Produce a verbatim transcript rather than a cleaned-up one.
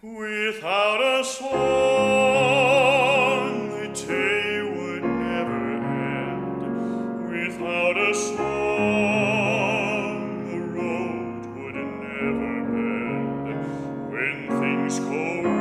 Without a song, the day would never end. Without a song, the road would never bend. When things go